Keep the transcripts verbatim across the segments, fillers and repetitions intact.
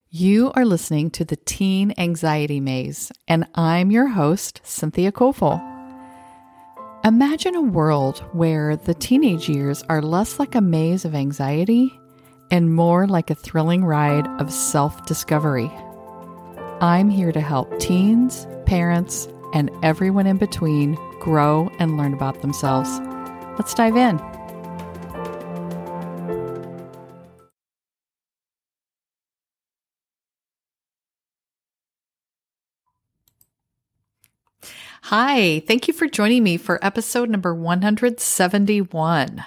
You are listening to the Teen Anxiety Maze, and I'm your host, Cynthia Kofel. Imagine a world where the teenage years are less like a maze of anxiety and more like a thrilling ride of self-discovery. I'm here to help teens, parents, and everyone in between grow and learn about themselves. Let's dive in. Hi, thank you for joining me for episode number one hundred seventy-one.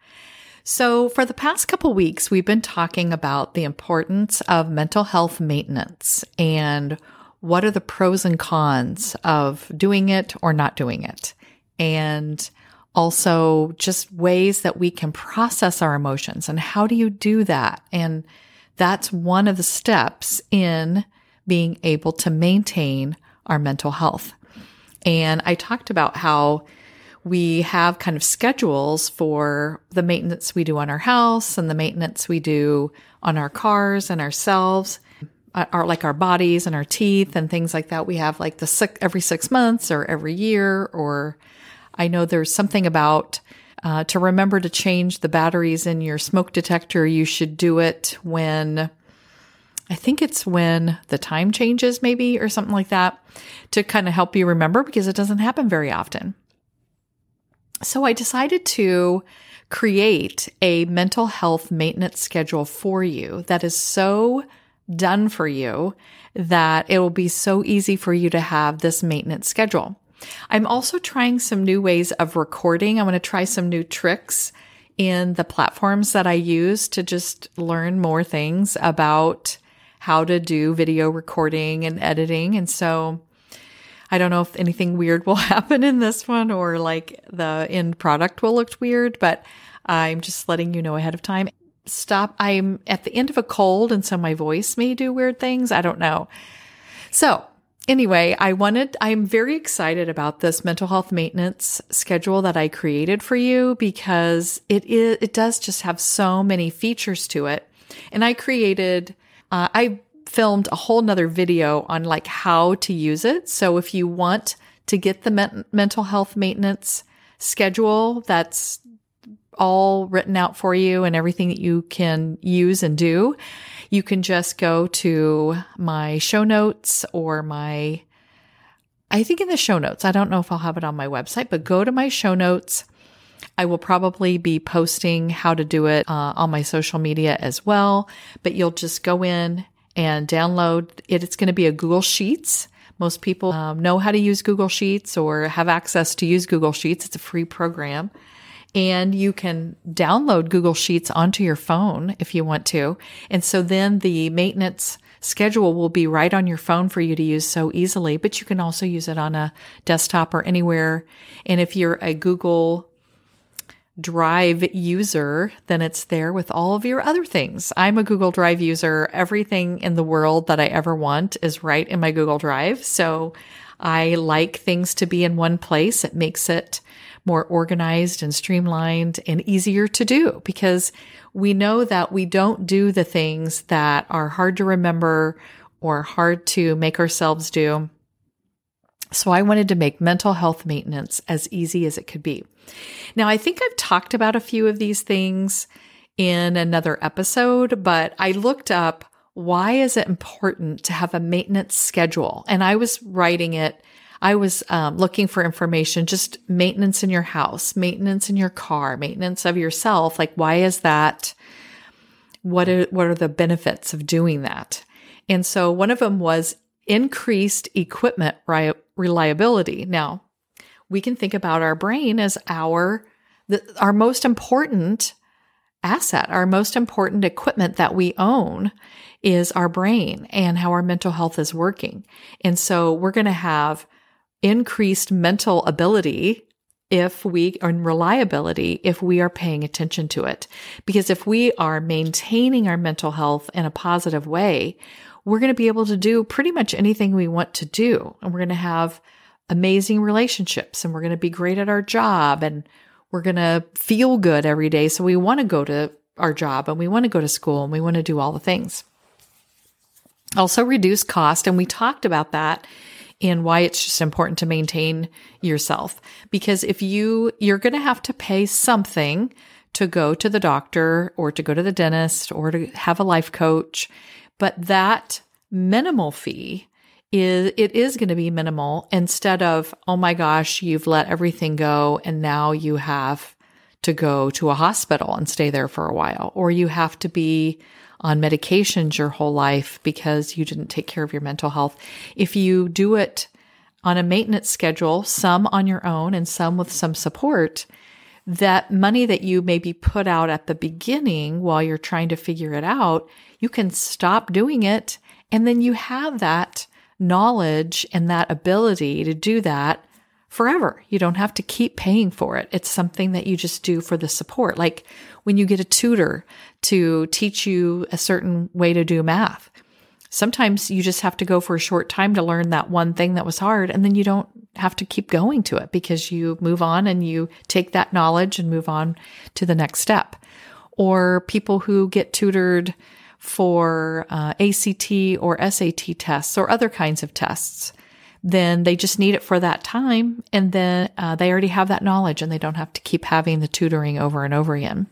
So for the past couple weeks, we've been talking about the importance of mental health maintenance and what are the pros and cons of doing it or not doing it. And also just ways that we can process our emotions and how do you do that? And that's one of the steps in being able to maintain our mental health. And I talked about how we have kind of schedules for the maintenance we do on our house and the maintenance we do on our cars and ourselves, our, like our bodies and our teeth and things like that. We have like the six, every six months or every year, or I know there's something about uh, to remember to change the batteries in your smoke detector. You should do it when I think it's when the time changes maybe or something like that to kind of help you remember because it doesn't happen very often. So I decided to create a mental health maintenance schedule for you that is so done for you that it will be so easy for you to have this maintenance schedule. I'm also trying some new ways of recording. I'm going to try some new tricks in the platforms that I use to just learn more things about how to do video recording and editing. And so I don't know if anything weird will happen in this one or like the end product will look weird, but I'm just letting you know ahead of time. Stop. I'm at the end of a cold, and so my voice may do weird things. I don't know. So anyway, I wanted, I'm very excited about this mental health maintenance schedule that I created for you because it is, it does just have so many features to it. And I created Uh, I filmed a whole nother video on like how to use it. So if you want to get the men- mental health maintenance schedule, that's all written out for you and everything that you can use and do, you can just go to my show notes or my, I think in the show notes, I don't know if I'll have it on my website, but go to my show notes. I will probably be posting how to do it uh, on my social media as well, but you'll just go in and download it. It's going to be a Google Sheets. Most people um, know how to use Google Sheets or have access to use Google Sheets. It's a free program. And you can download Google Sheets onto your phone if you want to. And so then the maintenance schedule will be right on your phone for you to use so easily, but you can also use it on a desktop or anywhere. And if you're a Google Drive user, then it's there with all of your other things. I'm a Google Drive user. Everything in the world that I ever want is right in my Google Drive. So I like things to be in one place. It makes it more organized and streamlined and easier to do because we know that we don't do the things that are hard to remember or hard to make ourselves do. So I wanted to make mental health maintenance as easy as it could be. Now, I think I've talked about a few of these things in another episode, but I looked up why is it important to have a maintenance schedule? And I was writing it. I was um, looking for information, just maintenance in your house, maintenance in your car, maintenance of yourself. Like, why is that? What are, what are the benefits of doing that? And so one of them was increased equipment ri- reliability. Now, we can think about our brain as our the, our most important asset, our most important equipment that we own is our brain and how our mental health is working. And so we're going to have increased mental ability if we, or reliability, if we are paying attention to it. Because if we are maintaining our mental health in a positive way, we're going to be able to do pretty much anything we want to do. And we're going to have amazing relationships and we're going to be great at our job and we're going to feel good every day. So we want to go to our job and we want to go to school and we want to do all the things. Also reduce cost. And we talked about that in why it's just important to maintain yourself. Because if you, you're going to have to pay something to go to the doctor or to go to the dentist or to have a life coach. But that minimal fee is, it is going to be minimal instead of, oh my gosh, you've let everything go and now you have to go to a hospital and stay there for a while, or you have to be on medications your whole life because you didn't take care of your mental health. If you do it on a maintenance schedule, some on your own and some with some support, that money that you maybe put out at the beginning while you're trying to figure it out, you can stop doing it. And then you have that knowledge and that ability to do that forever. You don't have to keep paying for it. It's something that you just do for the support. Like when you get a tutor to teach you a certain way to do math, sometimes you just have to go for a short time to learn that one thing that was hard, and then you don't have to keep going to it because you move on and you take that knowledge and move on to the next step. Or people who get tutored for uh, A C T or S A T tests or other kinds of tests, then they just need it for that time, and then uh, they already have that knowledge and they don't have to keep having the tutoring over and over again.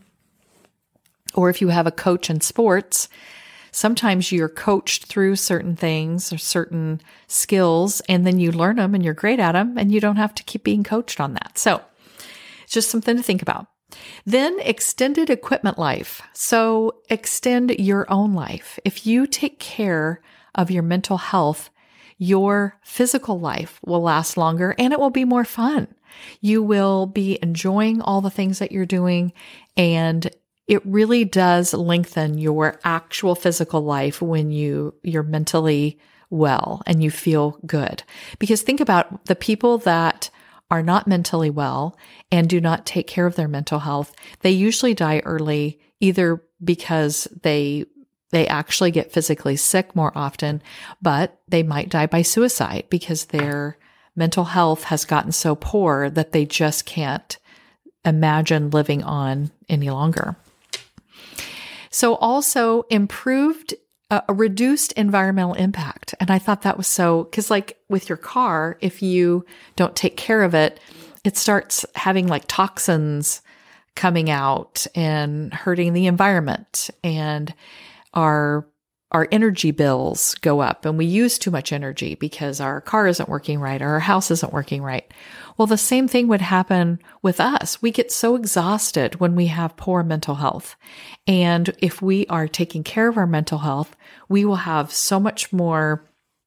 Or if you have a coach in sports, sometimes you're coached through certain things or certain skills, and then you learn them and you're great at them, and you don't have to keep being coached on that. So it's just something to think about. Then extended equipment life. So extend your own life. If you take care of your mental health, your physical life will last longer and it will be more fun. You will be enjoying all the things that you're doing, and it really does lengthen your actual physical life when you, you're mentally well and you feel good. Because think about the people that are not mentally well and do not take care of their mental health. They usually die early, either because they they actually get physically sick more often, but they might die by suicide because their mental health has gotten so poor that they just can't imagine living on any longer. So also improved, uh, a reduced environmental impact. And I thought that was so, because like with your car, if you don't take care of it, it starts having like toxins coming out and hurting the environment, and our our energy bills go up, and we use too much energy because our car isn't working right or our house isn't working right. Well, the same thing would happen with us. We get so exhausted when we have poor mental health. And if we are taking care of our mental health, we will have so much more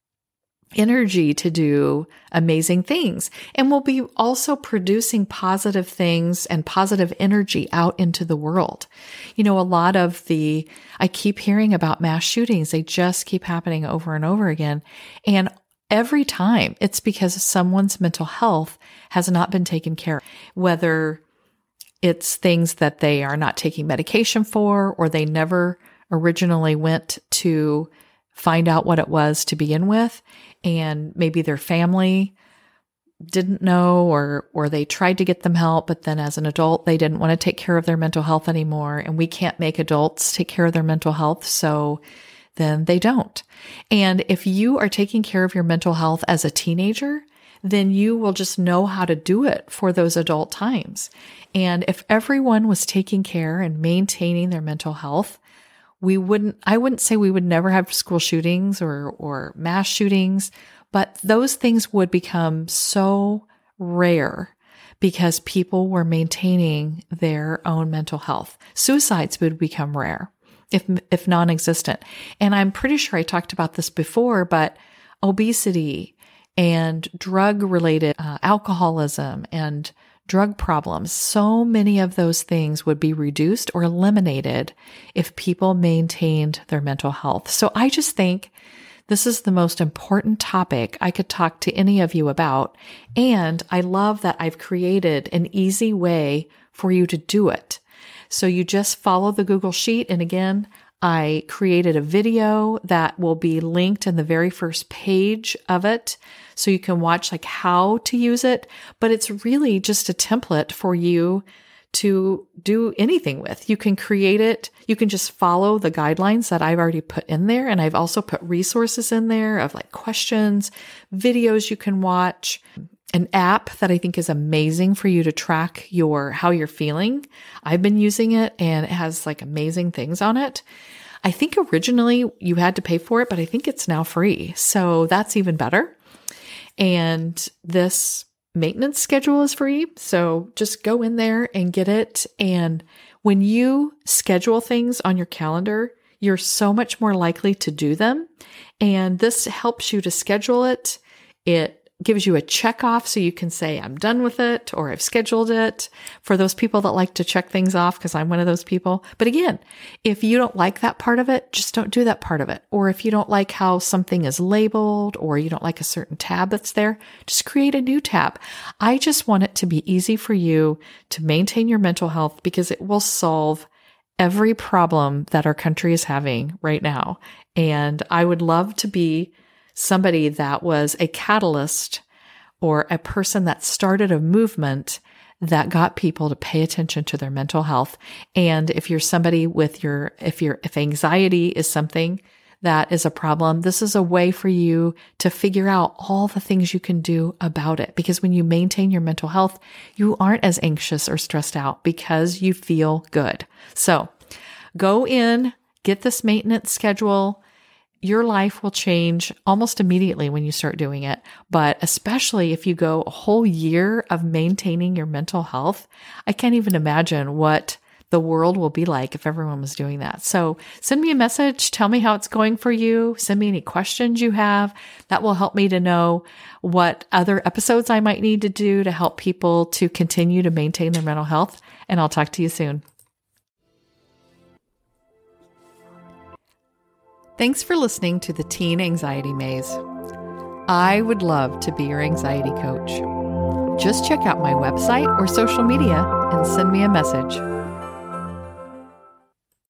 energy to do amazing things. And we'll be also producing positive things and positive energy out into the world. You know, a lot of the, I keep hearing about mass shootings. They just keep happening over and over again. And every time it's because someone's mental health has not been taken care of, whether it's things that they are not taking medication for, or they never originally went to find out what it was to begin with, and maybe their family didn't know, or or they tried to get them help, but then as an adult, they didn't want to take care of their mental health anymore. And we can't make adults take care of their mental health, so then they don't. And if you are taking care of your mental health as a teenager, then you will just know how to do it for those adult times. And if everyone was taking care and maintaining their mental health, we wouldn't, I wouldn't say we would never have school shootings or, or mass shootings, but those things would become so rare because people were maintaining their own mental health. Suicides would become rare, if, if non-existent. And I'm pretty sure I talked about this before, but obesity and drug-related uh, alcoholism and drug problems, so many of those things would be reduced or eliminated if people maintained their mental health. So I just think this is the most important topic I could talk to any of you about. And I love that I've created an easy way for you to do it. So you just follow the Google Sheet. And again, I created a video that will be linked in the very first page of it, so you can watch like how to use it. But it's really just a template for you to do anything with. You can create it. You can just follow the guidelines that I've already put in there. And I've also put resources in there of like questions, videos you can watch, an app that I think is amazing for you to track your, how you're feeling. I've been using it and it has like amazing things on it. I think originally you had to pay for it, but I think it's now free. So that's even better. And this maintenance schedule is free. So just go in there and get it. And when you schedule things on your calendar, you're so much more likely to do them. And this helps you to schedule it. It gives you a check off so you can say, I'm done with it, or I've scheduled it, for those people that like to check things off, because I'm one of those people. But again, if you don't like that part of it, just don't do that part of it. Or if you don't like how something is labeled, or you don't like a certain tab that's there, just create a new tab. I just want it to be easy for you to maintain your mental health, because it will solve every problem that our country is having right now. And I would love to be somebody that was a catalyst or a person that started a movement that got people to pay attention to their mental health. And if you're somebody with your, if you're, if anxiety is something that is a problem, this is a way for you to figure out all the things you can do about it. Because when you maintain your mental health, you aren't as anxious or stressed out because you feel good. So go in, get this maintenance schedule. Your life will change almost immediately when you start doing it. But especially if you go a whole year of maintaining your mental health, I can't even imagine what the world will be like if everyone was doing that. So send me a message. Tell me how it's going for you. Send me any questions you have. That will help me to know what other episodes I might need to do to help people to continue to maintain their mental health. And I'll talk to you soon. Thanks for listening to the Teen Anxiety Maze. I would love to be your anxiety coach. Just check out my website or social media and send me a message.